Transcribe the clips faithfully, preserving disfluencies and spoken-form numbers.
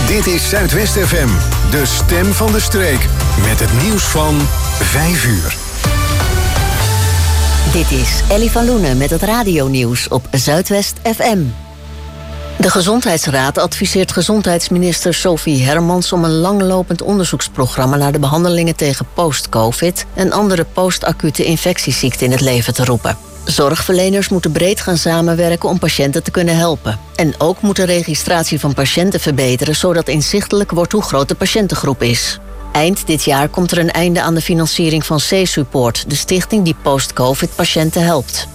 Dit is Zuidwest F M, de stem van de streek. Met het nieuws van vijf uur. Dit is Ellie van Loenen met het radionieuws op Zuidwest F M. De Gezondheidsraad adviseert gezondheidsminister Sophie Hermans om een langlopend onderzoeksprogramma naar de behandelingen tegen post-covid en andere post-acute infectieziekten in het leven te roepen. Zorgverleners moeten breed gaan samenwerken om patiënten te kunnen helpen. En ook moet de registratie van patiënten verbeteren, zodat inzichtelijk wordt hoe groot de patiëntengroep is. Eind dit jaar komt er een einde aan de financiering van C-Support, de stichting die post-covid-patiënten helpt.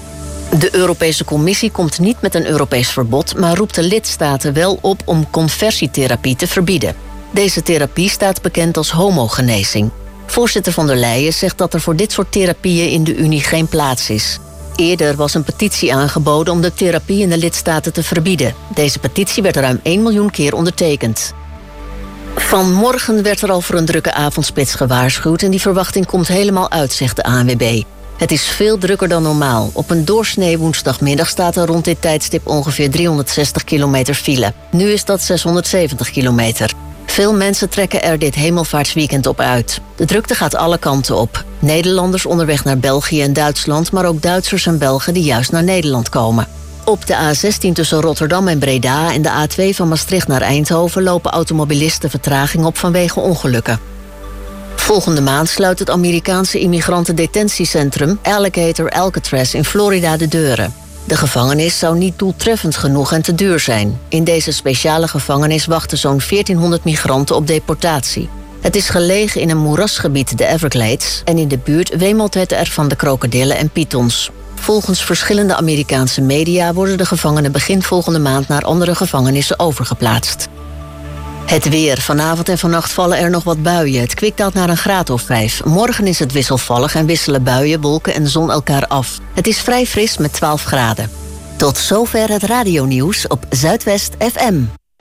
De Europese Commissie komt niet met een Europees verbod, maar roept de lidstaten wel op om conversietherapie te verbieden. Deze therapie staat bekend als homogenezing. Voorzitter von der Leyen zegt dat er voor dit soort therapieën in de Unie geen plaats is. Eerder was een petitie aangeboden om de therapie in de lidstaten te verbieden. Deze petitie werd ruim één miljoen keer ondertekend. Vanmorgen werd er al voor een drukke avondspits gewaarschuwd en die verwachting komt helemaal uit, zegt de A N W B. Het is veel drukker dan normaal. Op een doorsnee woensdagmiddag staat er rond dit tijdstip ongeveer driehonderdzestig kilometer file. Nu is dat zeshonderdzeventig kilometer. Veel mensen trekken er dit hemelvaartsweekend op uit. De drukte gaat alle kanten op. Nederlanders onderweg naar België en Duitsland, maar ook Duitsers en Belgen die juist naar Nederland komen. Op de A zestien tussen Rotterdam en Breda en de A twee van Maastricht naar Eindhoven lopen automobilisten vertraging op vanwege ongelukken. Volgende maand sluit het Amerikaanse immigrantendetentiecentrum Alligator Alcatraz in Florida de deuren. De gevangenis zou niet doeltreffend genoeg en te duur zijn. In deze speciale gevangenis wachten zo'n veertienhonderd migranten op deportatie. Het is gelegen in een moerasgebied, de Everglades, en in de buurt wemelt het er van de krokodillen en pythons. Volgens verschillende Amerikaanse media worden de gevangenen begin volgende maand naar andere gevangenissen overgeplaatst. Het weer. Vanavond en vannacht vallen er nog wat buien. Het kwik daalt naar een graad of vijf. Morgen is het wisselvallig en wisselen buien, wolken en zon elkaar af. Het is vrij fris met twaalf graden. Tot zover het radionieuws op Zuidwest F M.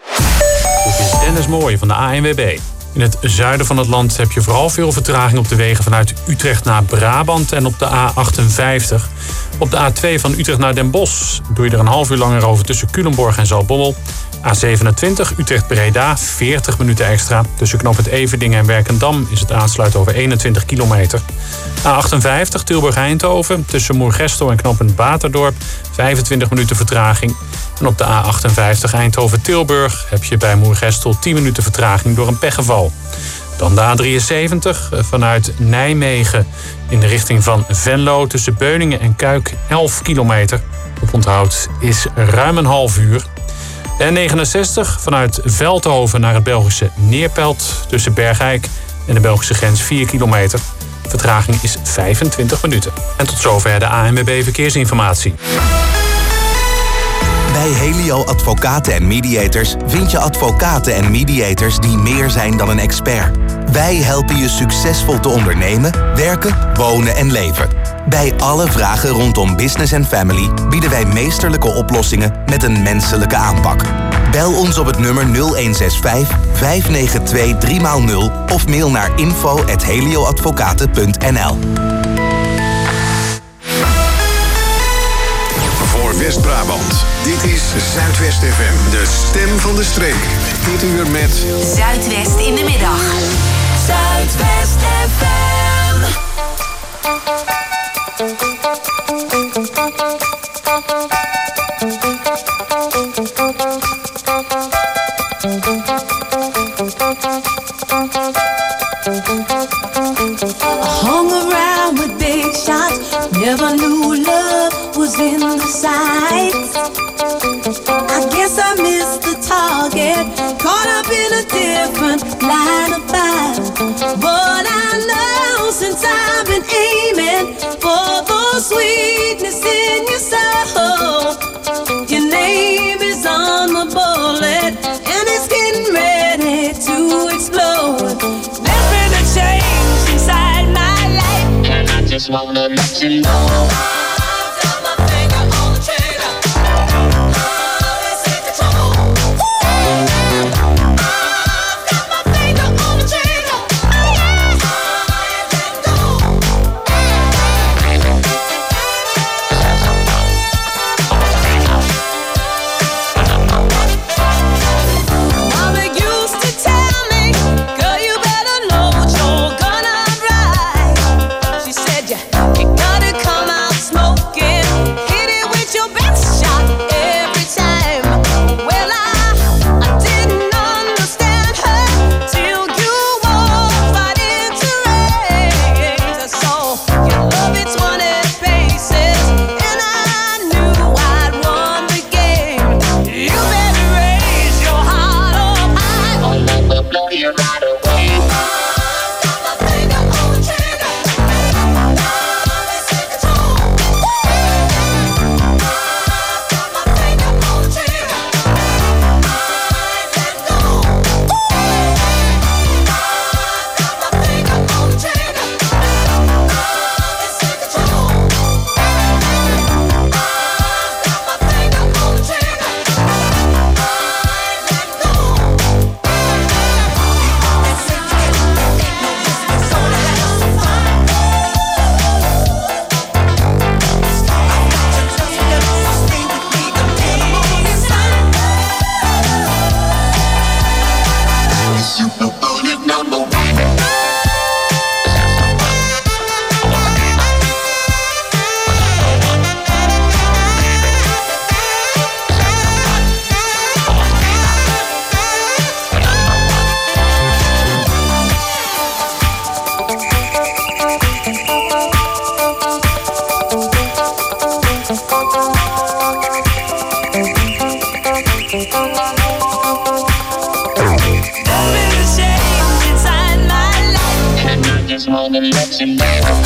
Dit is Dennis Mooij van de A N W B. In het zuiden van het land heb je vooral veel vertraging op de wegen vanuit Utrecht naar Brabant en op de A achtenvijftig. Op de A twee van Utrecht naar Den Bosch doe je er een half uur langer over tussen Culemborg en Zaltbommel. A zevenentwintig Utrecht-Breda, veertig minuten extra. Tussen knooppunt Everdingen en Werkendam is het aansluiten over eenentwintig kilometer. A achtenvijftig Tilburg-Eindhoven, tussen Moergestel en knooppunt Baterdorp, vijfentwintig minuten vertraging. En op de A achtenvijftig Eindhoven-Tilburg heb je bij Moergestel tien minuten vertraging door een pechgeval. Dan de A drieënzeventig vanuit Nijmegen in de richting van Venlo tussen Beuningen en Kuik, elf kilometer. Op onthoud is ruim een half uur. De N negenenzestig vanuit Veldhoven naar het Belgische Neerpelt tussen Bergijk en de Belgische grens vier kilometer. Vertraging is vijfentwintig minuten. En tot zover de A N W B Verkeersinformatie. Bij Helio Advocaten en Mediators vind je advocaten en mediators die meer zijn dan een expert. Wij helpen je succesvol te ondernemen, werken, wonen en leven. Bij alle vragen rondom business en family bieden wij meesterlijke oplossingen met een menselijke aanpak. Bel ons op het nummer nul een zes vijf, vijf negen twee, drie nul of mail naar info at helioadvocaten punt n l. Voor West-Brabant, dit is Zuidwest F M, de stem van de streek. Dit uur met Zuidwest in de middag. Zuidwest F M. Hung around with big shots, never knew love was in the sights. I guess I missed the target, caught up in a different line of fire. But I know since I've been aiming for the sweetness in your soul, your name is on the bullet and it's getting ready to explode. There's been a change inside my life, and I just wanna let you know. I'll make you gonna let you know.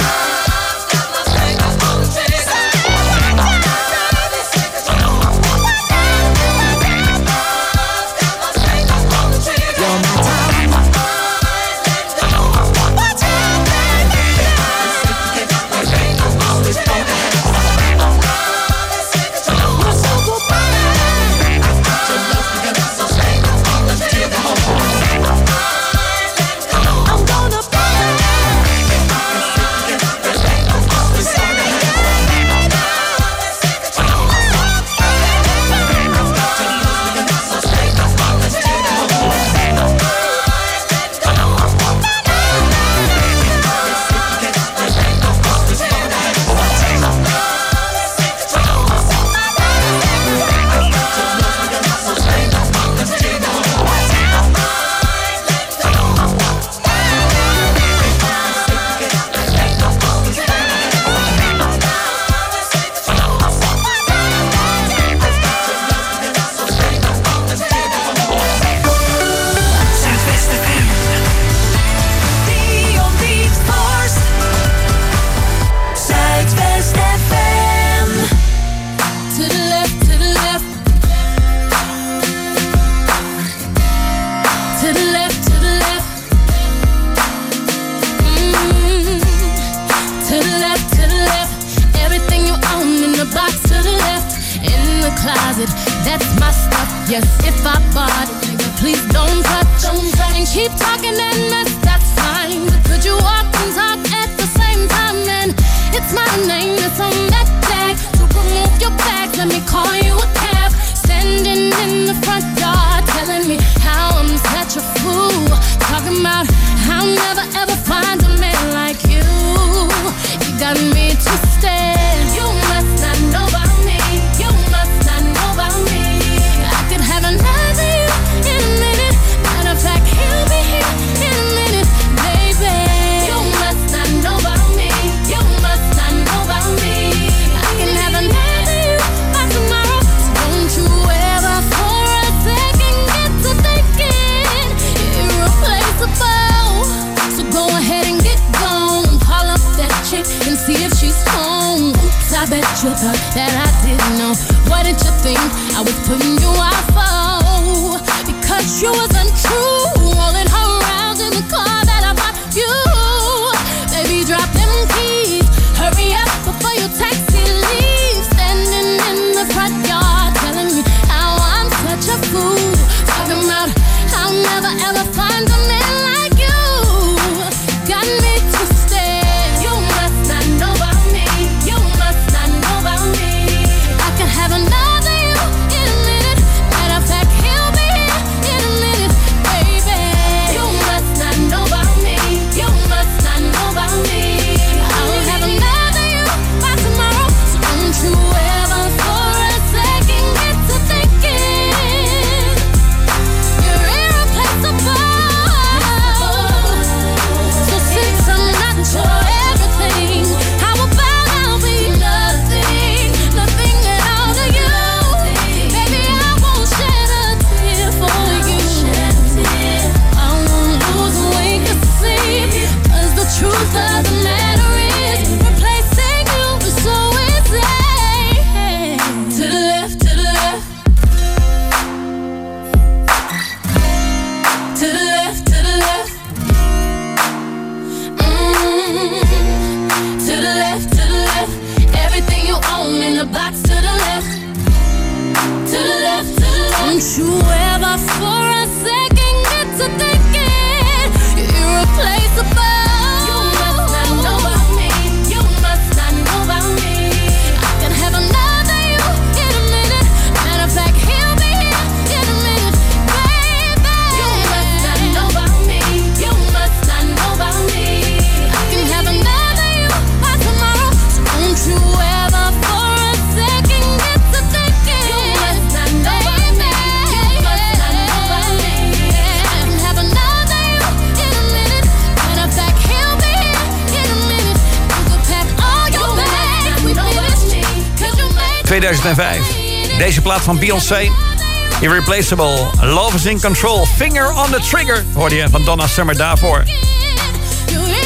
tweeduizend vijf. Deze plaat van Beyoncé. Irreplaceable. Love is in control. Finger on the trigger. Hoorde je van Donna Summer daarvoor.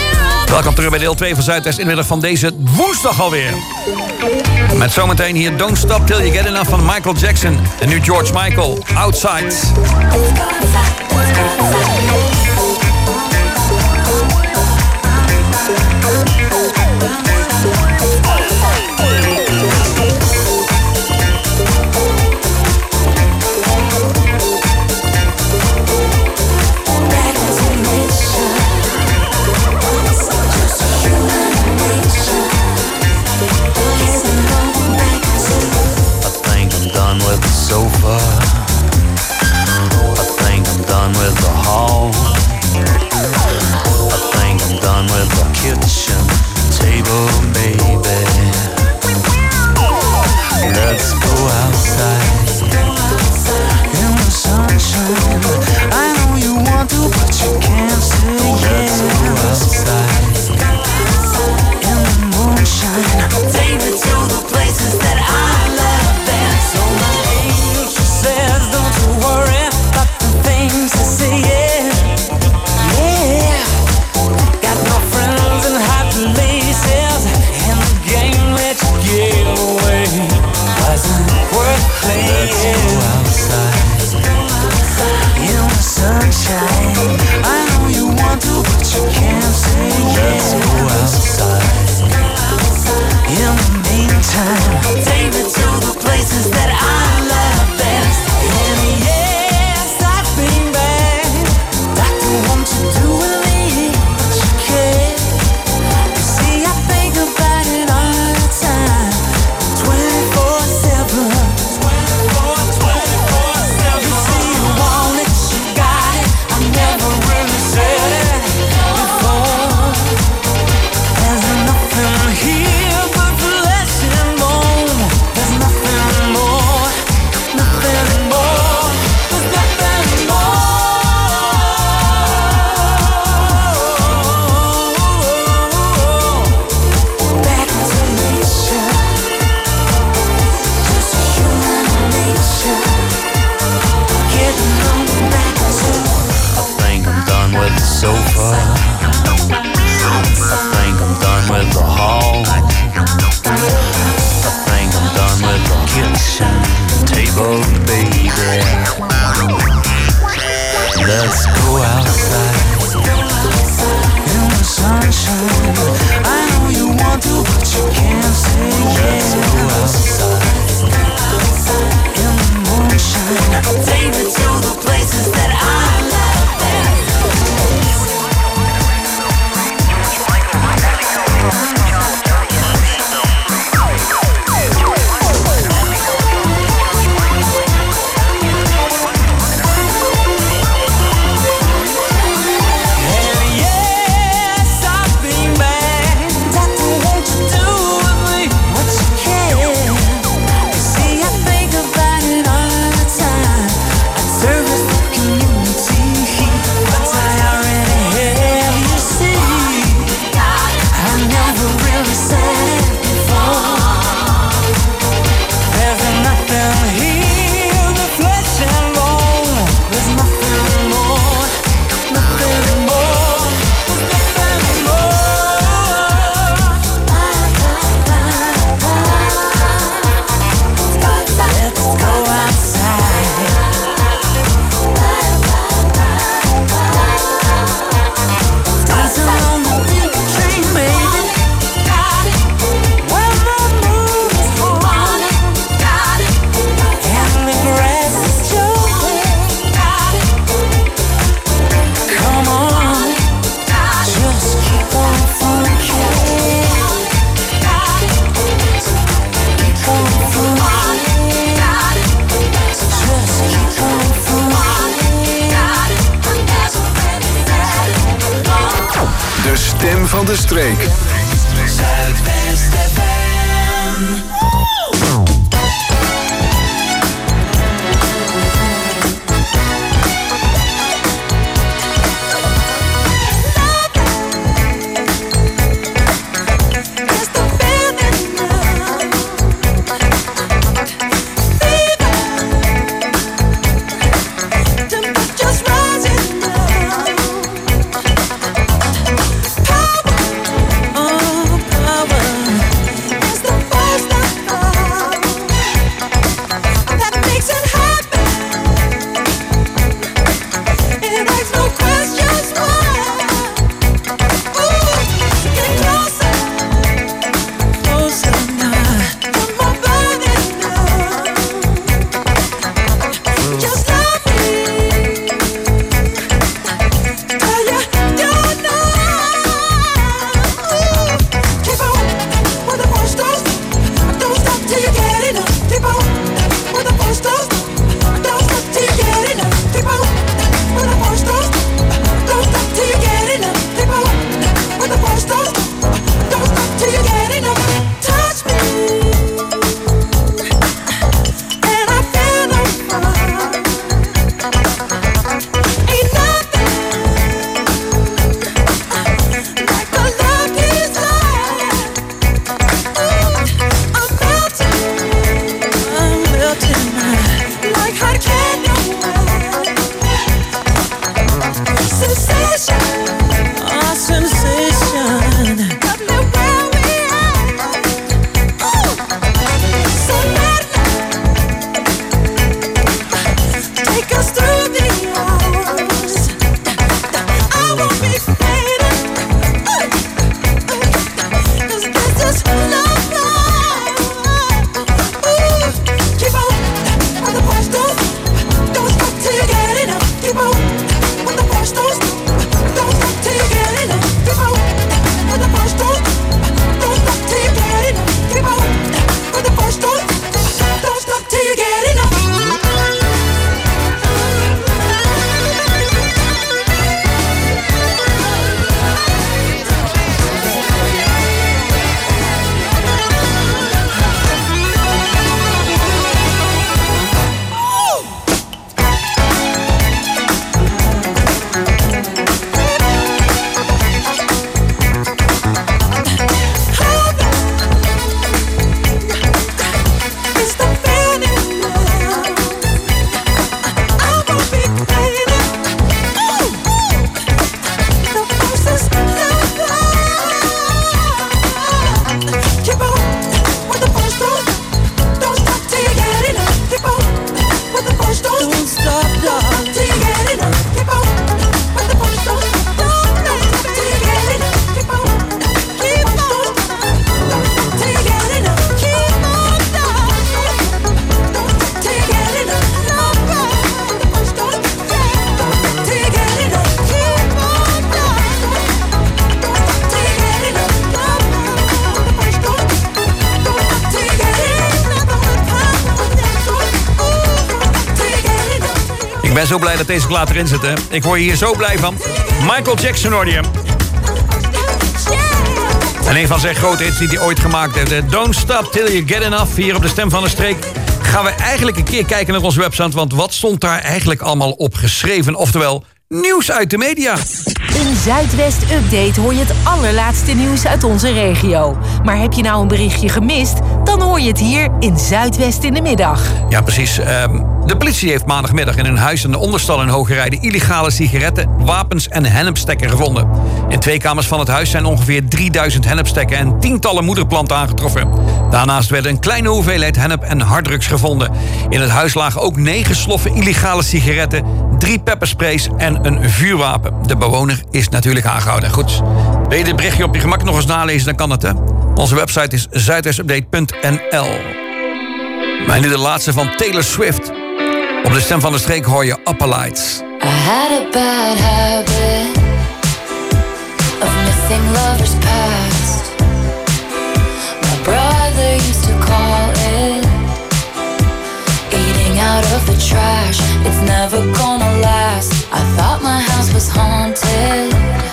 Welkom terug bij deel twee van Zuidwest Inmiddag van deze woensdag alweer. Met zometeen hier Don't Stop Till You Get Enough van Michael Jackson. En nu George Michael, Outside. Sofa. I think I'm done with the hall. I think I'm done with the kitchen table, baby. Let's go outside in the sunshine. I know you want to, but you can't say yes. Let's go outside in the moonshine. Take me to the places that I love best. So much. Says, don't you worry about the things I say, yeah, yeah. Got no friends in high places, and the game let you get away. Wasn't worth playing. Let's go outside in the sunshine. I know you want to, but you can't say yeah. Let's go outside in the meantime. Take me to the places that I love best. And yes, I've been bad. Doctor, won't you do with me what you can? You see, I think about it all the time, twenty-four seven. twenty-four, twenty-four seven. You see, you want it, you got it. I never really said it before. There's nothing here but flesh and bone. There's nothing more, nothing more. There's nothing more. Back to nature, just human nature. Getting on back to. I think I'm done with the sofa. I think I'm done with the hall. I think I'm done with the kitchen table, baby. Let's go outside in the sunshine. I know you want to, but you can't say yeah. Let's go outside in the moonshine. Take me to the places that I love best. van de streek. Zuidwest F M. ben zo blij dat deze plaat erin zit, hè. Ik word hier zo blij van. Michael Jackson hoorde je. En een van zijn grote hits die hij ooit gemaakt heeft. Don't Stop Till You Get Enough. Hier op de Stem van de Streek gaan we eigenlijk een keer kijken naar onze website. Want wat stond daar eigenlijk allemaal op geschreven? Oftewel, nieuws uit de media. In Zuidwest Update hoor je het allerlaatste nieuws uit onze regio. Maar heb je nou een berichtje gemist? Dan hoor je het hier in Zuidwest in de middag. Ja, precies. Um, de politie heeft maandagmiddag in een huis in de Onderstal in Hoogrijden illegale sigaretten, wapens en hennepstekken gevonden. In twee kamers van het huis zijn ongeveer drieduizend hennepstekken en tientallen moederplanten aangetroffen. Daarnaast werden een kleine hoeveelheid hennep en harddrugs gevonden. In het huis lagen ook negen sloffen illegale sigaretten, drie peppersprays en een vuurwapen. De bewoner is natuurlijk aangehouden. Goed, wil je dit berichtje op je gemak nog eens nalezen, dan kan het, hè. Onze website is zuidwestupdate punt n l. Maar nu de laatste van Taylor Swift. Op de Stem van de Streek hoor je Upper Lights. I had a bad habit of missing lovers past. My brother used to call it eating out of the trash. It's never gonna last. I thought my house was haunted.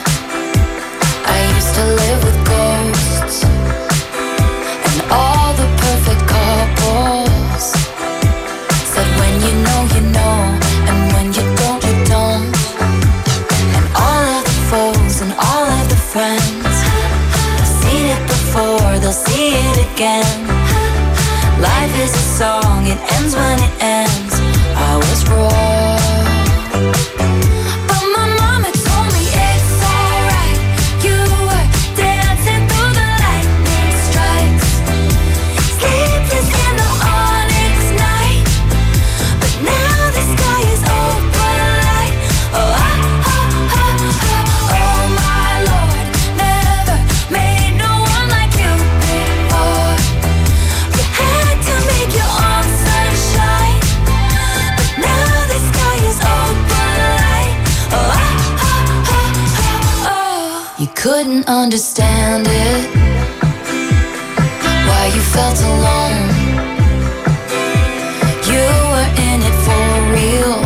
I used to live with ghosts and all the perfect couples said when you know you know and when you don't you don't. And all of the foes and all of the friends have seen it before, they'll see it again. Life is a song, it ends when it ends. I was wrong. Couldn't understand it, why you felt alone. You were in it for real.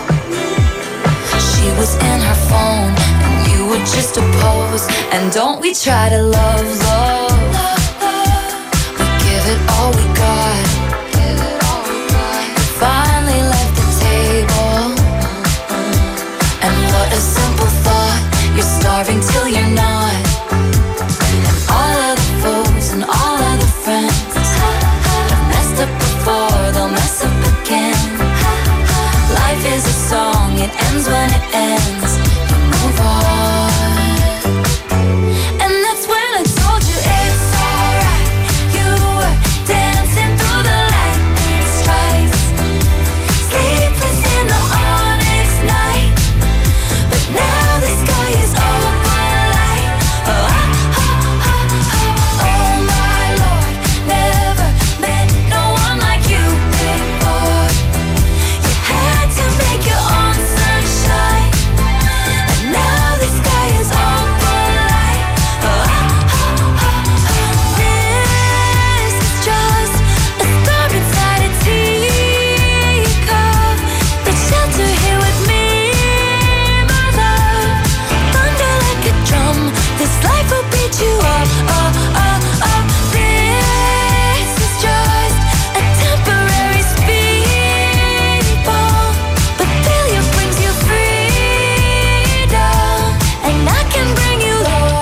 She was in her phone and you were just a pose. And don't we try to love, love. We give it all we got. You finally left the table. And what a simple thought. You're starving till you're not. And all of the foes and all of the friends have messed up before, they'll mess up again. Life is a song, it ends when it ends. You move on. And that's when I told you it's alright. You were dancing through the lightning strikes, sleepless in the onyx night. But now the sky is open light. Oh, oh, oh, oh, oh my Lord, never met no one like you before. You had to make your own sunshine, and now the sky is open light. Oh, oh, oh, oh, this is just a storm inside a teacup. But shelter here with me, my love. Thunder like a drum, this life will beat you up. Oh, oh, oh, this is just a temporary speed bump, but failure brings you freedom, and I can bring you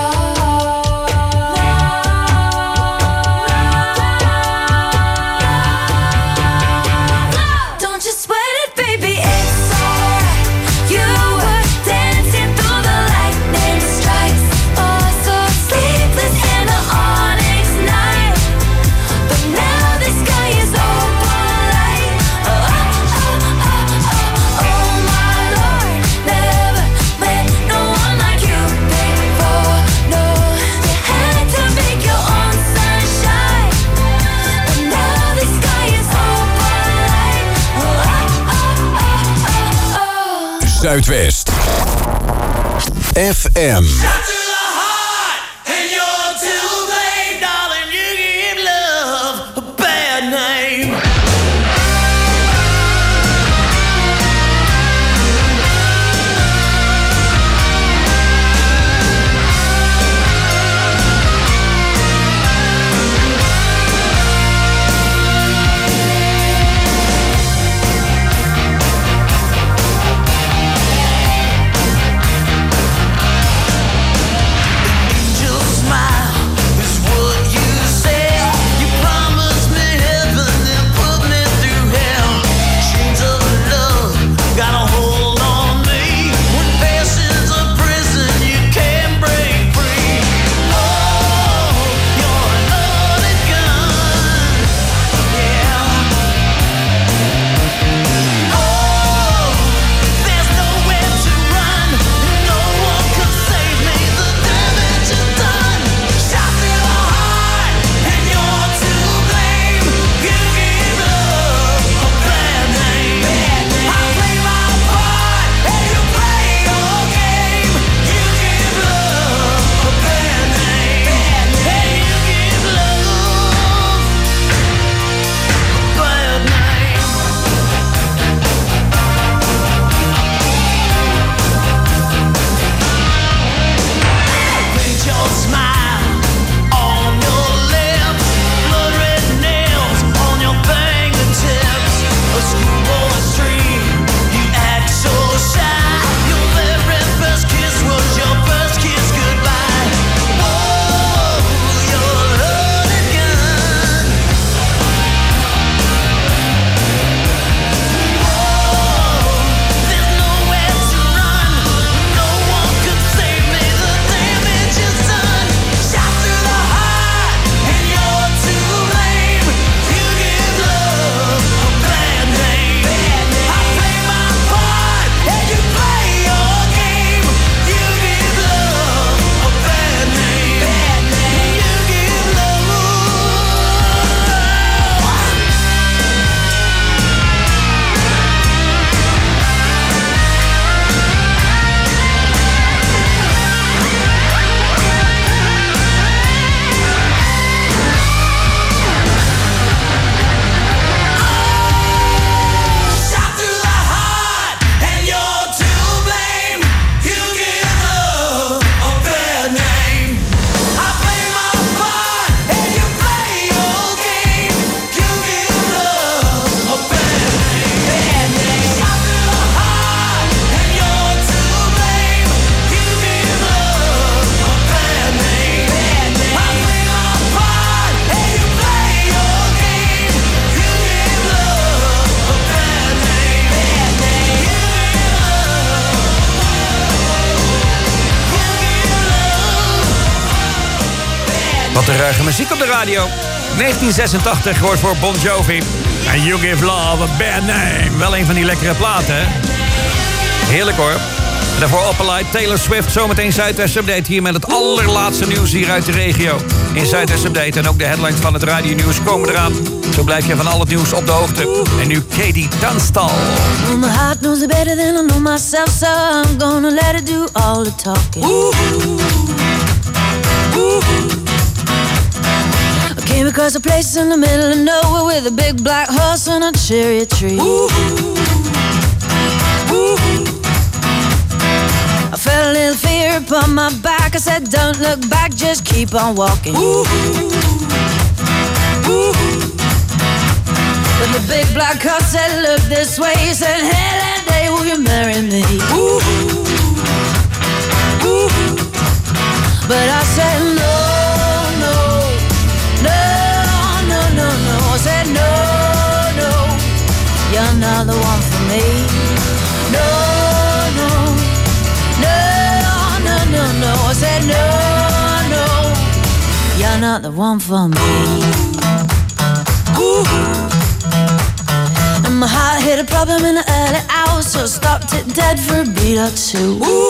love. Don't you sweat it, baby, it's alright. You were dancing through the lightning strikes. Oh, so sleepless in the onyx night. But now the sky is open light. Oh, oh, oh, oh, oh my Lord, never met no one like you before. No, you had to make your own sunshine, but now the sky is open light. Oh, oh, oh, oh, oh, oh. Zuidwest F M. Wat een ruige muziek op de radio. negentien zesentachtig wordt voor Bon Jovi. En You Give Love a Bad Name. Wel een van die lekkere platen, hè? Heerlijk hoor. En daarvoor Opalite, Taylor Swift. Zometeen Zuidwest Update hier met het allerlaatste nieuws hier uit de regio. In Zuidwest Update en ook de headlines van het radio nieuws komen eraan. Zo blijf je van al het nieuws op de hoogte. En nu Katie Tunstall. Well, my heart knows it better than I know myself, so I'm gonna let it do all the talking. Ooh. Ooh. I came across a place in the middle of nowhere with a big black horse and a cherry tree. Ooh. Ooh. I felt a little fear upon my back. I said, don't look back, just keep on walking. Ooh. Ooh. But the big black horse said, look this way. He said, hey, that day will you marry me? Ooh. Ooh. But I said, no, no, no, no, no, no. I said, no, no, you're not the one for me. No, no, no, no, no, no. I said, no, no, you're not the one for me. Ooh. And my heart hit a problem in the early hours, so stopped it dead for a beat or two. Ooh.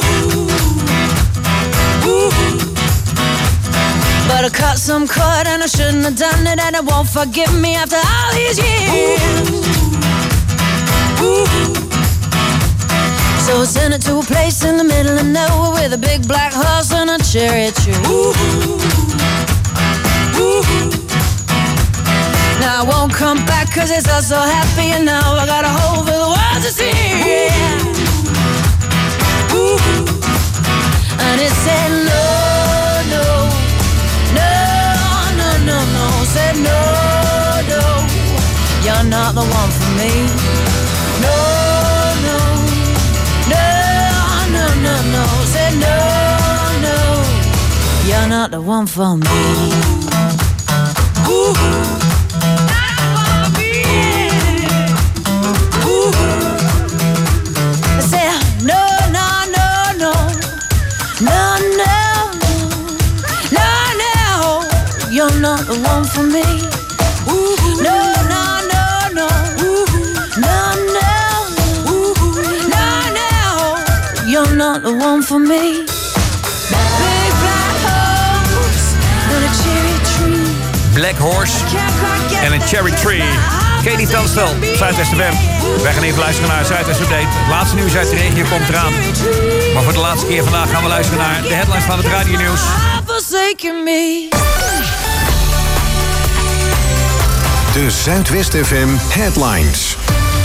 Ooh. But I cut some cord and I shouldn't have done it, and it won't forgive me after all these years. Ooh. So I sent it to a place in the middle of nowhere with a big black horse and a cherry tree. Ooh. Ooh. Now I won't come back cause it's all so happy, and now I got a hole for the world to see. Ooh. And it said no, no, no, no, no, no. Said no, no, you're not the one for me. No, no, no, no, no, no. Said no, no, you're not the one for me. Ooh. You're not the one for me. Ooh, no, no, no, no. Ooh, no, no, ooh, no, no. You're not the one for me. Big black horse and a cherry tree. Black Horse en een cherry tree. Katie Tunstall, Zuidwest F M. Wij gaan even luisteren naar Zuidwest Update. Het laatste nieuws uit de regio komt eraan. Maar voor de laatste keer vandaag gaan we luisteren naar de headlines van het radio nieuws. De Zuidwest F M Headlines.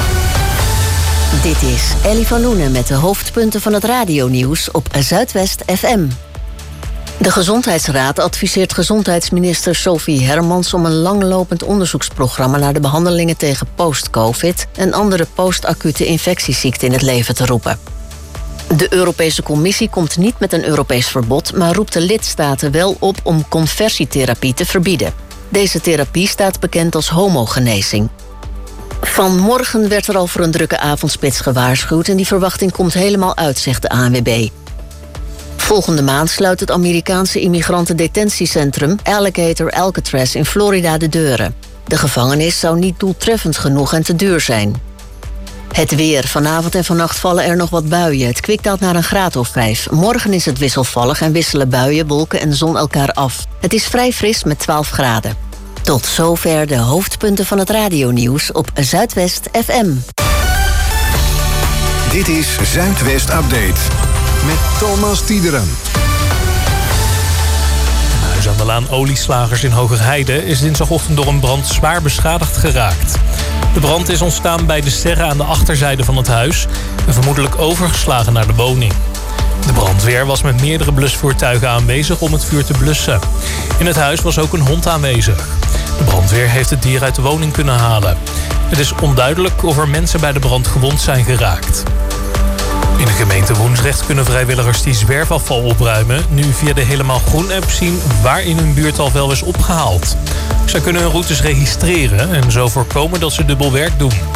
Dit is Ellie van Loenen met de hoofdpunten van het radionieuws op Zuidwest F M. De Gezondheidsraad adviseert gezondheidsminister Sophie Hermans om een langlopend onderzoeksprogramma naar de behandelingen tegen post-covid en andere post-acute infectieziekten in het leven te roepen. De Europese Commissie komt niet met een Europees verbod, maar roept de lidstaten wel op om conversietherapie te verbieden. Deze therapie staat bekend als homogenezing. Vanmorgen werd er al voor een drukke avondspits gewaarschuwd en die verwachting komt helemaal uit, zegt de A N W B. Volgende maand sluit het Amerikaanse immigrantendetentiecentrum Alligator Alcatraz in Florida de deuren. De gevangenis zou niet doeltreffend genoeg en te duur zijn. Het weer. Vanavond en vannacht vallen er nog wat buien. Het kwik daalt naar een graad of vijf. Morgen is het wisselvallig en wisselen buien, wolken en zon elkaar af. Het is vrij fris met twaalf graden. Tot zover de hoofdpunten van het radionieuws op Zuidwest F M. Dit is Zuidwest Update met Thomas Tiederen. Huis aan de Laan Olieslagers in Hogerheide is dinsdagochtend door een brand zwaar beschadigd geraakt. De brand is ontstaan bij de sterren aan de achterzijde van het huis en vermoedelijk overgeslagen naar de woning. De brandweer was met meerdere blusvoertuigen aanwezig om het vuur te blussen. In het huis was ook een hond aanwezig. De brandweer heeft het dier uit de woning kunnen halen. Het is onduidelijk of er mensen bij de brand gewond zijn geraakt. In de gemeente Woensdrecht kunnen vrijwilligers die zwerfafval opruimen nu via de Helemaal Groen app zien waar in hun buurt al wel is opgehaald. Zij kunnen hun routes registreren en zo voorkomen dat ze dubbel werk doen.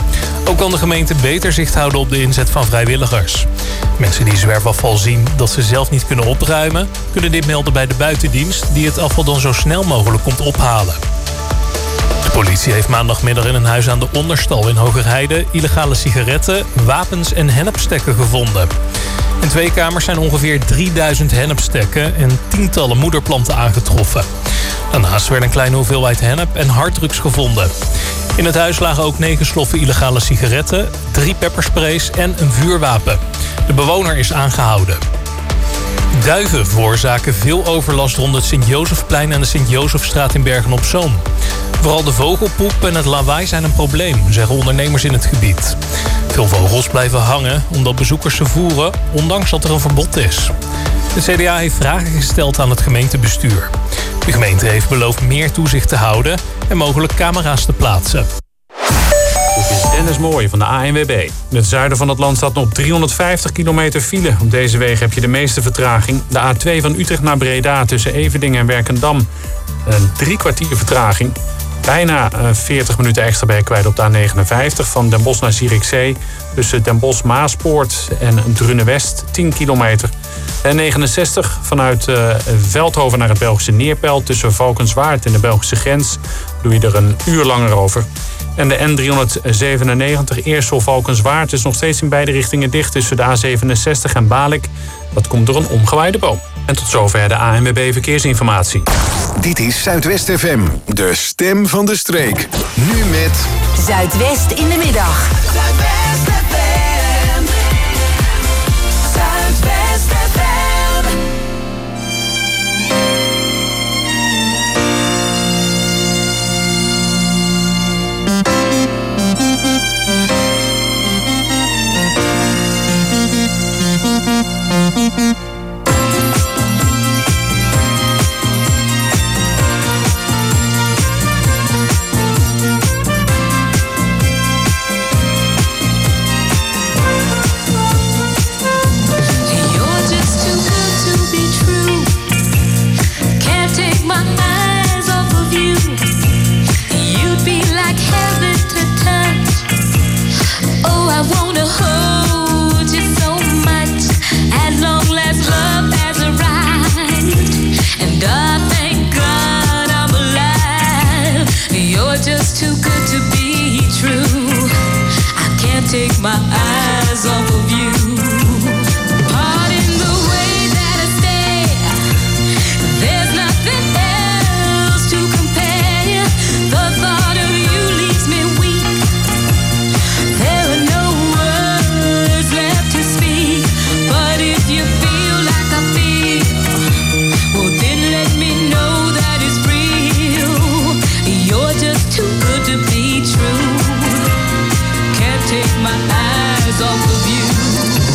Ook kan de gemeente beter zicht houden op de inzet van vrijwilligers. Mensen die zwerfafval zien dat ze zelf niet kunnen opruimen, kunnen dit melden bij de buitendienst die het afval dan zo snel mogelijk komt ophalen. De politie heeft maandagmiddag in een huis aan de Onderstal in Hogerheide illegale sigaretten, wapens en hennepstekken gevonden. In twee kamers zijn ongeveer drieduizend hennepstekken en tientallen moederplanten aangetroffen. Daarnaast werd een kleine hoeveelheid hennep en harddrugs gevonden. In het huis lagen ook negen sloffen illegale sigaretten, drie peppersprays en een vuurwapen. De bewoner is aangehouden. Duiven veroorzaken veel overlast rond het Sint-Jozefplein en de Sint-Jozefstraat in Bergen-op-Zoom. Vooral de vogelpoep en het lawaai zijn een probleem, zeggen ondernemers in het gebied. Veel vogels blijven hangen omdat bezoekers ze voeren, ondanks dat er een verbod is. De C D A heeft vragen gesteld aan het gemeentebestuur. De gemeente heeft beloofd meer toezicht te houden en mogelijk camera's te plaatsen. Dit is Dennis Mooij van de A N W B. In het zuiden van het land staat nog driehonderdvijftig kilometer file. Op deze wegen heb je de meeste vertraging. De A twee van Utrecht naar Breda tussen Everdingen en Werkendam. Een drie kwartier vertraging. Bijna veertig minuten extra ben je kwijt op de A negenenvijftig van Den Bosch naar Zierikzee. Tussen Den Bosch Maaspoort en Drunen-West, tien kilometer. De N negenenzestig vanuit uh, Veldhoven naar het Belgische Neerpelt. Tussen Valkenswaard en de Belgische grens doe je er een uur langer over. En de N driehonderdzevenennegentig Eersel-Valkenswaard is nog steeds in beide richtingen dicht tussen de A zevenenzestig en Balik. Dat komt door een omgewaaide boom. En tot zover de A N W B Verkeersinformatie. Dit is Zuidwest F M, de stem van de streek. Nu met Zuidwest in de middag. Zuidwest F M. Zuidwest F M. Take my eyes off of you. Pardon the way that I stare. There's nothing else to compare. The thought of you leaves me weak. There are no words left to speak. But if you feel like I feel, well then let me know that it's real. You're just too good to be true. Take my eyes off of you.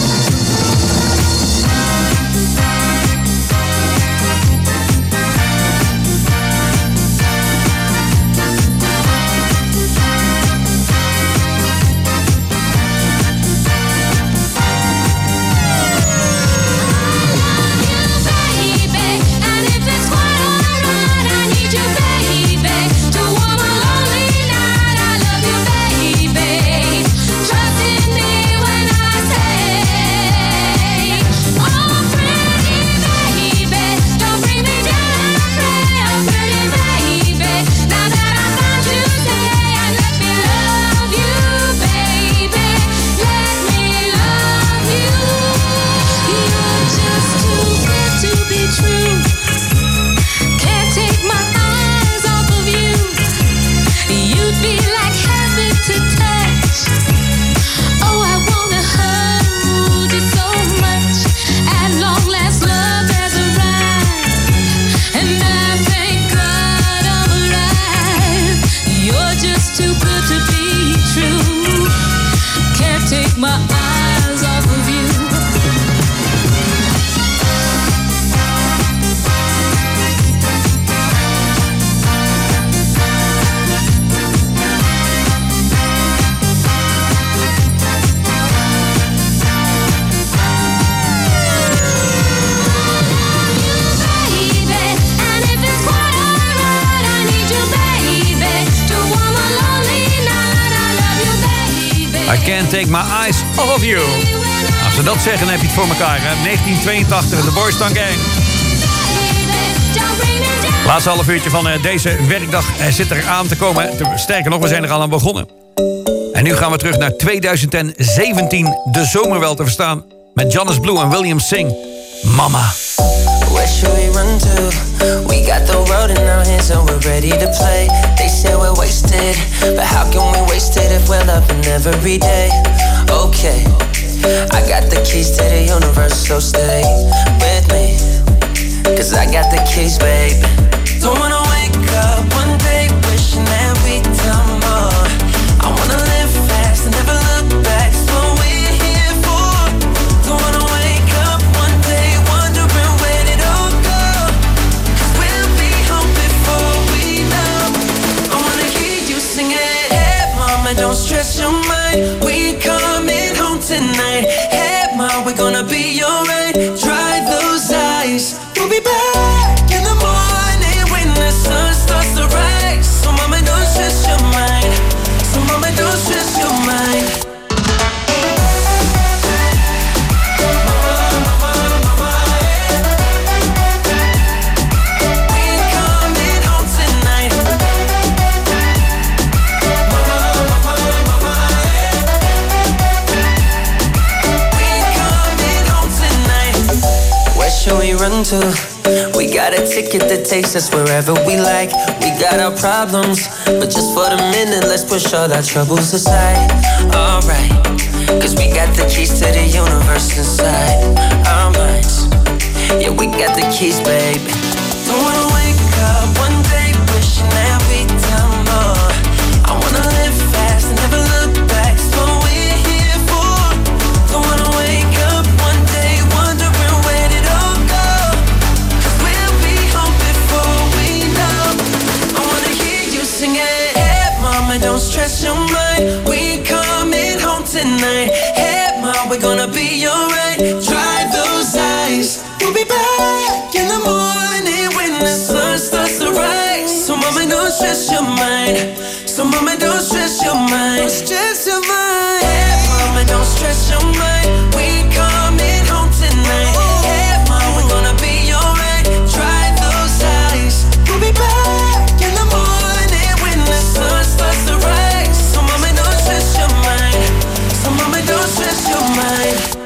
I can't take my eyes off of you. Als ze dat zeggen, dan heb je het voor elkaar. Hè? negentien tweeëntachtig, de Boys Town Gang. Laatste half uurtje van deze werkdag zit er aan te komen. Sterker nog, we zijn er al aan begonnen. En nu gaan we terug naar tweeduizend zeventien. De zomer wel te verstaan. Met Jonas Blue en William Sing. Mama. Where should we run to? We got the road in our hands and we're ready to play. They say we're wasted, but how can we waste it if we're loving every day? Okay, I got the keys to the universe, so stay with me. Cause I got the keys, babe. Don't wanna wake up one day wishing that we'd done more. I wanna live fast and never look back. It's what we're here for. Don't wanna wake up one day wondering where did it all go. Cause we'll be home before we know. I wanna hear you sing it. Hey mama, don't stress your mind. We coming home tonight. Hey mama, we're gonna be alright. Dry those eyes. We'll be back in the morning when the sun starts to rise. So mama, don't stress your mind. So mama, don't stress your mind. Should we run to? We got a ticket that takes us wherever we like. We got our problems, but just for the minute, let's push all our troubles aside. Alright, cause we got the keys to the universe inside our minds. Yeah, we got the keys, babe. Don't wanna wake up one day wishing that we'd done more. I wanna live fast and never look back. It's what we're here for. Don't wanna wake up one day wondering where did all go. Cause we'll be home before we know. I wanna hear you sing it. Hey mama, don't stress your mind. We coming home tonight. Hey mama, we're gonna be alright. Dry those eyes. We'll be back in the morning when the sun starts to rise. So mama, don't stress your mind. So mama, don't stress your mind. Don't stress your mind. Hey mama, don't stress your mind. We coming home tonight. Hey mama, we're gonna be alright. Dry those eyes. We'll be back in the morning when the sun starts to rise. So mama, don't stress your mind. So mama, don't stress your mind.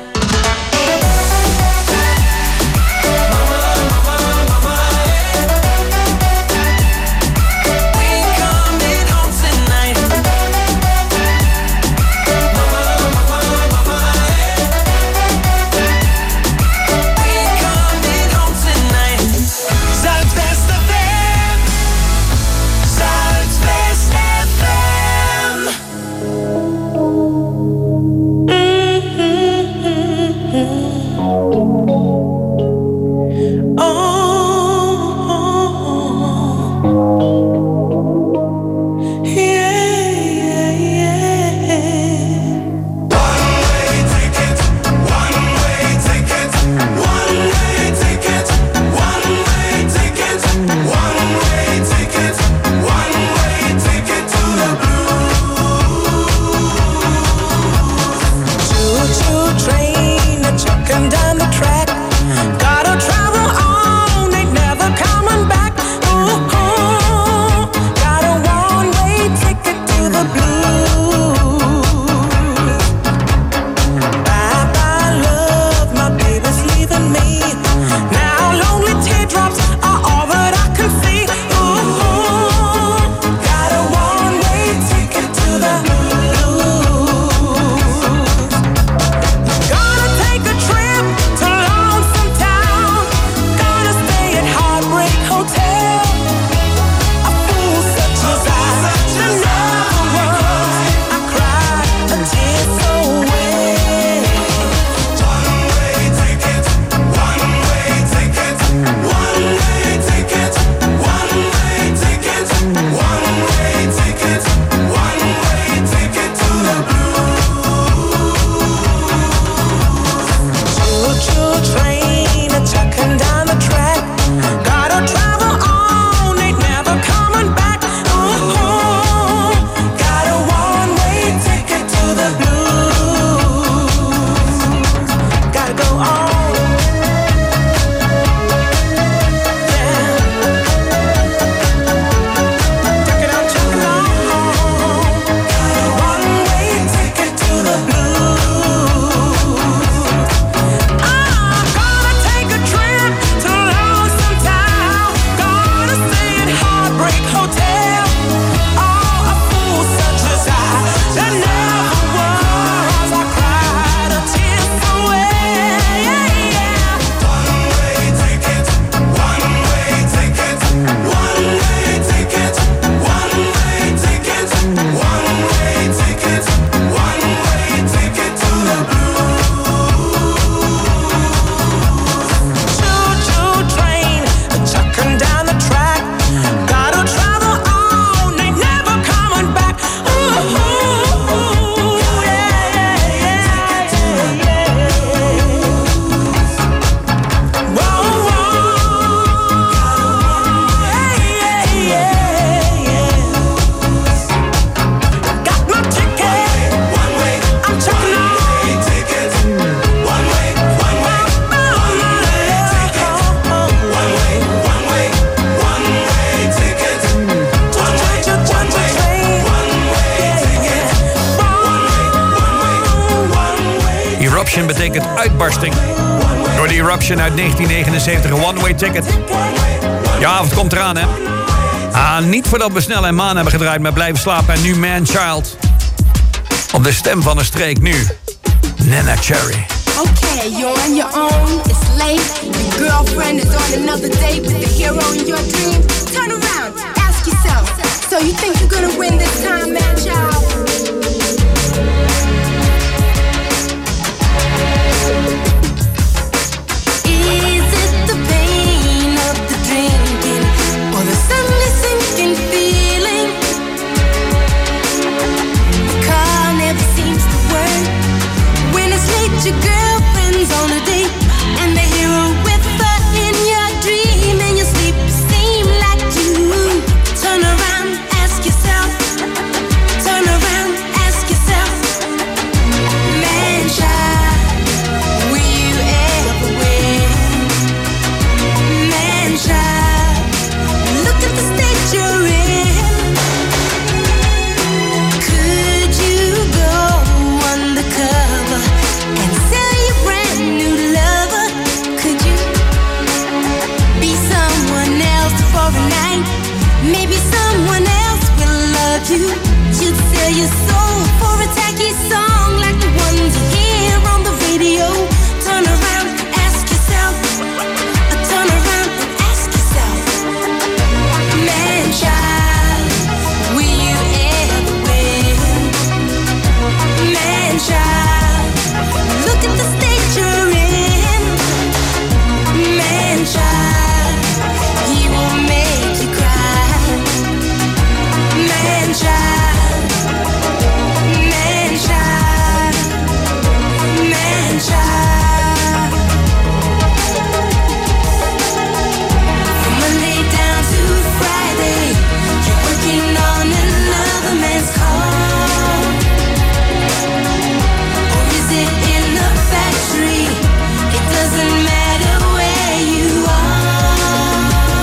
uitbarsting. Door de Eruption uit negentien negenenzeventig, een one-way ticket. Je avond komt eraan, hè? Ah, niet voordat we Snel en Maan hebben gedraaid met Blijven Slapen en nu Man Child. Op de stem van een streek nu, Nana Cherry. Okay, you're on your own, it's late. Your girlfriend is on another date with the hero in your dream. Turn around, ask yourself, so you think you're gonna win this time, man, child? Is it the pain of the drinking, or the suddenly sinking feeling? The car never seems to work. When it's late, your girlfriend's on a date, and the hero with her in your dream, and your sleep seem like you. Turn around, ask yourself. Turn around, ask yourself. Man, child, will you ever win? Man, child, look at the state you're in. Could you go undercover and sell your brand new lover? Could you be someone else for a night? Maybe someone else will love you. You'd sell your soul for a tacky song like the ones you hear on the radio. Turn around, ask yourself. Turn around and ask yourself. Man, child, will you ever win? Man, child, look at the state you're in. Man, child, he will make you cry. Man, child, man, child, man, child. From Monday down to Friday, you're working on another man's car. Or is it in the factory? It doesn't matter where you are.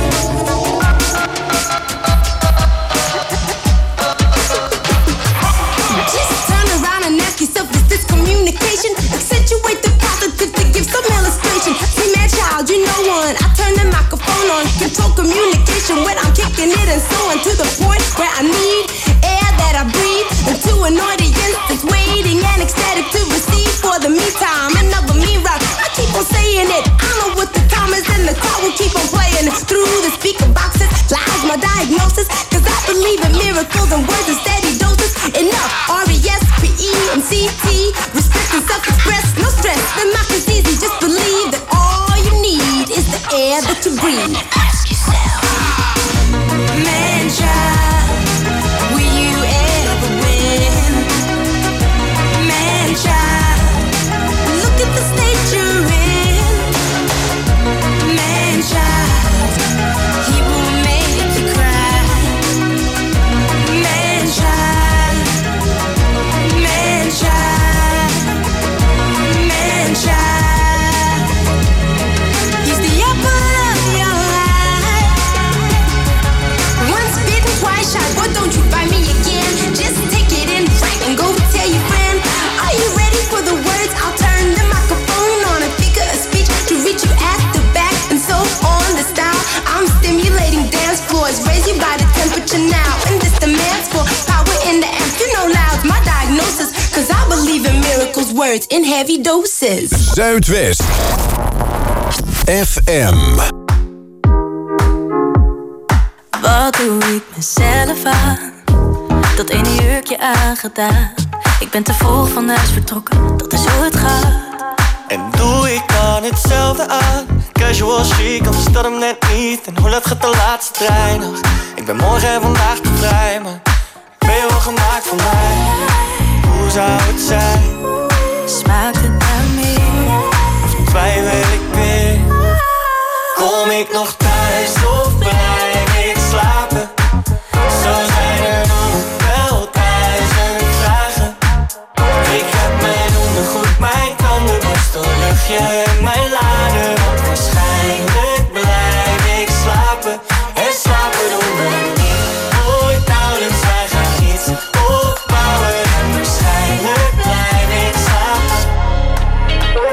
Just turn around and ask yourself, is this communication? Accentuate the positive to give some illustration. See, man, child, you know one. I turn the microphone on, control communication when I'm kicking it and so on to the point where I need air that I breathe, and to an audience that's waiting and ecstatic to receive. For the meantime, another me rock. I keep on saying it. I know what the time is, and the crowd will keep on playing through the speaker boxes. Lies my diagnosis, cause I believe in miracles and words and steady doses. Enough, R E S P E and C T. Respect and self-express, no stress. The math is easy, just believe that all you need is the air that you breathe. Ask yourself, man, child, will you ever win? Man, child, look at the state you're in. Man, child, he will make you cry. Man, child, man, child, man, child. He's the apple of your eye. Once bitten, twice shy. Boy, don't you find me again. Just take it in right and go tell your friend. Are you ready for the words? I'll turn the microphone on and figure a speech to reach you at the back and so on. The style I'm stimulating dance floors, raise your body temperature now. And this demands for power in the amp. You know loud's my diagnosis, cause I believe in miracles, words in heavy doses. Zuidwest F M. Wat doe ik mezelf aan? Dat ene jurkje aangedaan. Ik ben te vroeg van huis vertrokken, dat is hoe het gaat. En doe ik dan hetzelfde aan? Casual chic, of is dat hem net niet? En hoe laat gaat de laatste trein nog? Ik ben morgen en vandaag te vrij, maar ben je wel gemaakt voor mij? Hoe zou het zijn? Smaakt het naar meer? Of twijfel ik weer? Kom ik nog thuis of blijf ik slapen? Zo zijn er nog wel duizend vragen. Ik heb mijn ondergoed, mijn tandenborstel, luchtje en mijn lader. Want waarschijnlijk blijf ik slapen. En slapen doen we niet ooit nauwelijks. Wij gaan iets opbouwen en waarschijnlijk blijf ik slapen.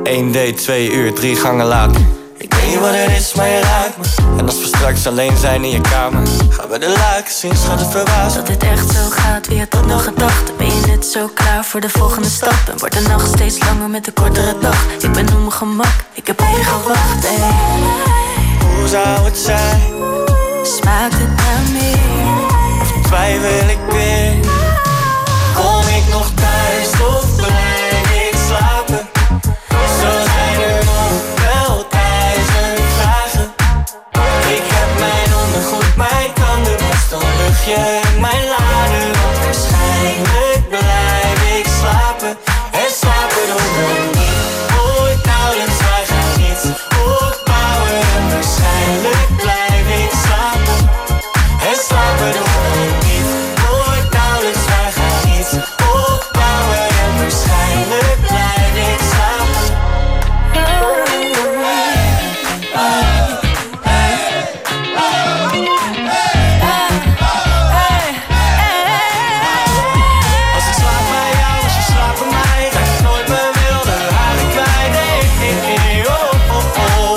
één date, twee uur, drie gangen later. Ik weet niet wat het is, maar je raakt me. En als we straks alleen zijn in je kamer, gaan we de laken zien, schat het verbaasd. Dat dit echt zo gaat, wie had dat nog gedacht? Ben je net zo klaar voor de volgende stap? En wordt de nacht steeds langer met de kortere dag? Ik ben op mijn gemak, ik heb op je gewacht, ey. Hoe zou het zijn? Smaakt het naar meer? Of twijfel ik weer? Kom ik nog thuis of blijf ik slapen? Zo zijn er nog wel duizend vragen. Ik heb mijn ondergoed, mijn tandenborstel, dan luchtje in mijn laden. Want waarschijnlijk blijf ik slapen. En slapen doen we niet. Ooit nauwelijks, wij gaan niets opbouwen. En waarschijnlijk blijf ik slapen. En slapen doen we niet. Ooit nauwelijks, wij gaan niets opbouwen. En waarschijnlijk blijf ik slapen. Als ik slaap bij jou, als je slaapt bij mij, trek ik nooit mijn wilde haren kwijt. Nee, nee, nee, oh, oh, oh.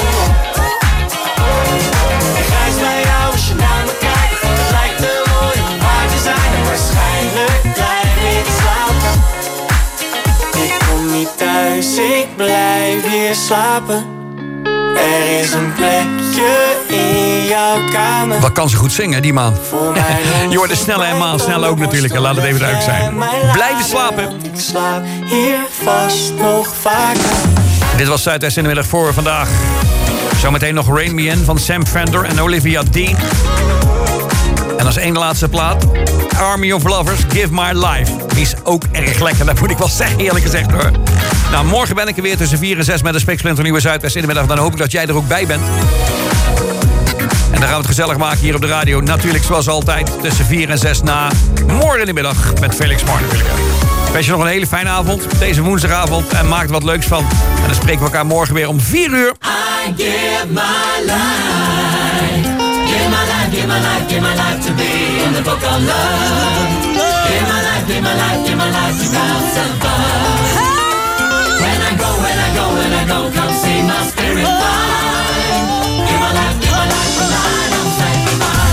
Ik reis bij jou als je naar me kijkt. Het lijkt te mooi om waar te zijn. En waarschijnlijk blijf ik slapen. Ik kom niet thuis, ik blijf hier slapen. Er is een plekje in jouw kamer. Wat kan ze goed zingen, die man. Je hoort de snelle en maal snel ook natuurlijk. En laat het even duidelijk zijn. Blijven slapen. Ik slaap hier vast nog vaker. Dit was Zuidwest in de middag voor vandaag. Zometeen nog Rain Me In van Sam Fender en Olivia Dean. En als één laatste plaat, Army of Lovers, Give My Life. Die is ook erg lekker, dat moet ik wel zeggen, eerlijk gezegd hoor. Nou, morgen ben ik er weer tussen vier en zes met een spiksplinternieuwe Zuidwest in de middag. Dan hoop ik dat jij er ook bij bent. En dan gaan we het gezellig maken hier op de radio. Natuurlijk zoals altijd tussen vier en zes na morgen in de middag met Felix Martin natuurlijk. Ik wens je nog een hele fijne avond, deze woensdagavond. En maak er wat leuks van. En dan spreken we elkaar morgen weer om vier uur. I give my life. Give my life, give my life, give my life to be in the book of love. Give my life, give my life, give my life to have some fun. When I go, when I go, when I go, come see my spirit fly. Give my life, give my life tonight, I'm sanctified.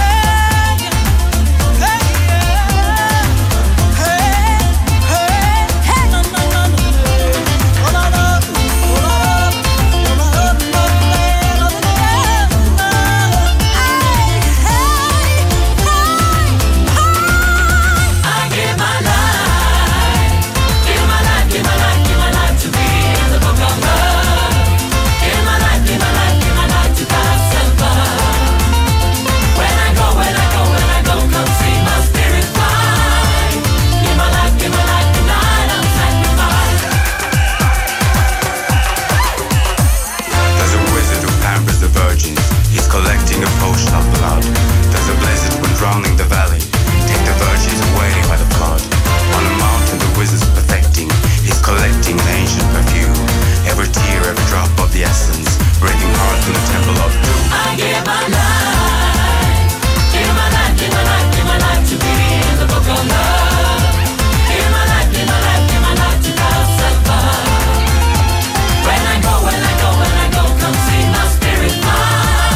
Collecting a potion of blood. There's a blizzard when drowning the valley. Take the virgins away by the flood. On a mountain the wizard's perfecting. He's collecting an ancient perfume. Every tear, every drop of the essence, breaking hearts in the temple of doom. I give my life. Give my life, give my life, give my life to be in the book of love. Give my life, give my life, give my life to have some fun. When I go, when I go, when I go, come see my spirit fly.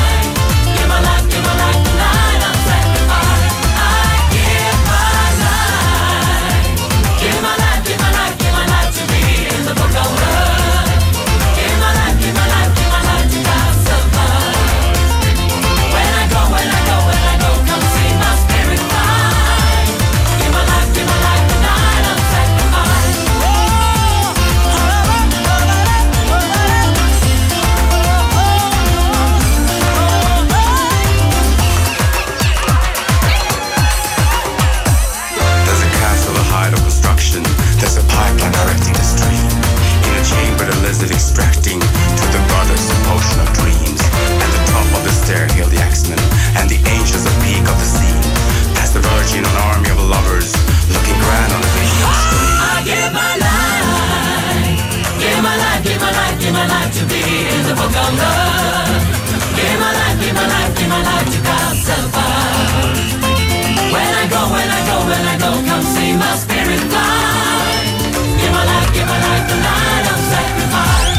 Extracting to the goddess a potion of dreams. And the top of the stair hail the axemen, and the angels a peak of the scene. Past the virgin, an army of lovers, looking grand on the vision screen. I give my life, give my life, give my life, give my life to be in the book of love. Give my life, give my life, give my life to God so far. When I go, when I go, when I go, come see my spirit fly. Give my life, give my life, the night of sacrifice.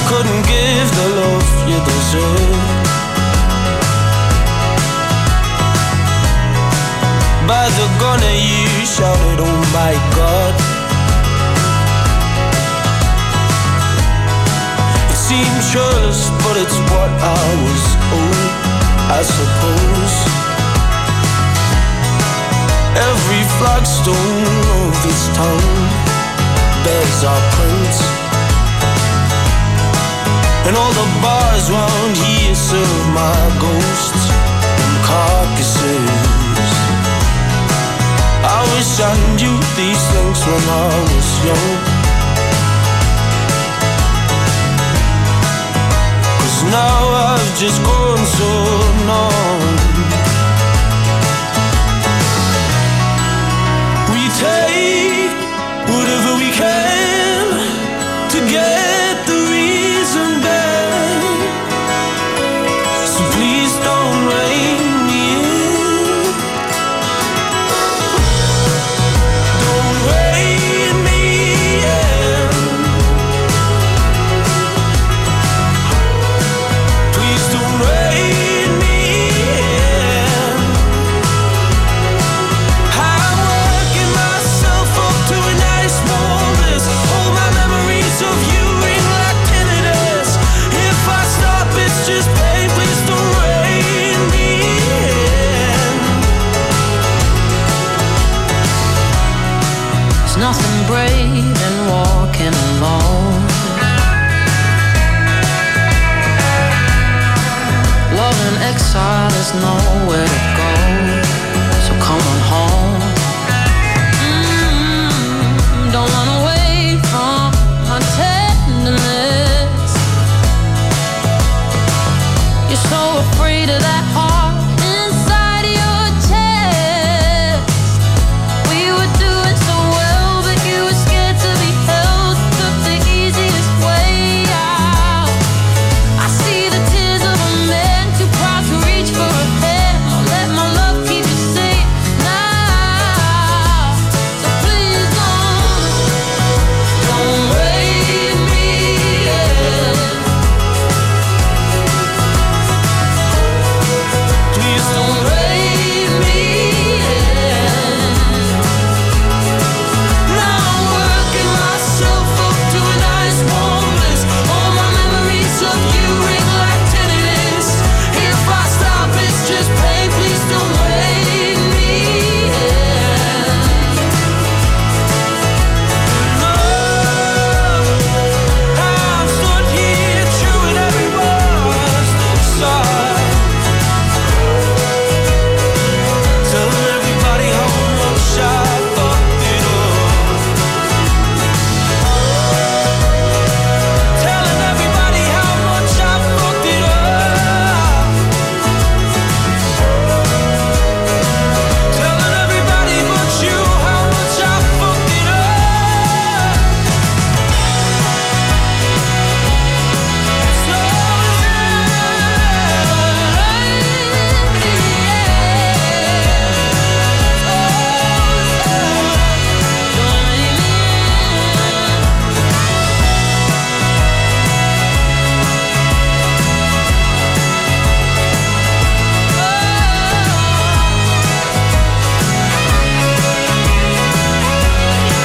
couldn't give the love you deserve. By the gunner you shouted, oh my God. It seemed churlish, but it's what I was owed, I suppose. Every flagstone of this town bears our prints, and all the bars round here serve my ghosts and carcasses. I wish I knew these things when I was young, 'cause now I've just grown so numb. We take whatever we can to get the reason back, so please don't rein me in. Don't rein me in. Please don't rein me in. I'm working myself up to a nice warm bliss. All my memories of you ring like tinnitus. If I stop, it's just pain. Please don't rein me in. There's nothing brave in walking alone. Love in exile, there's nowhere to go. So come on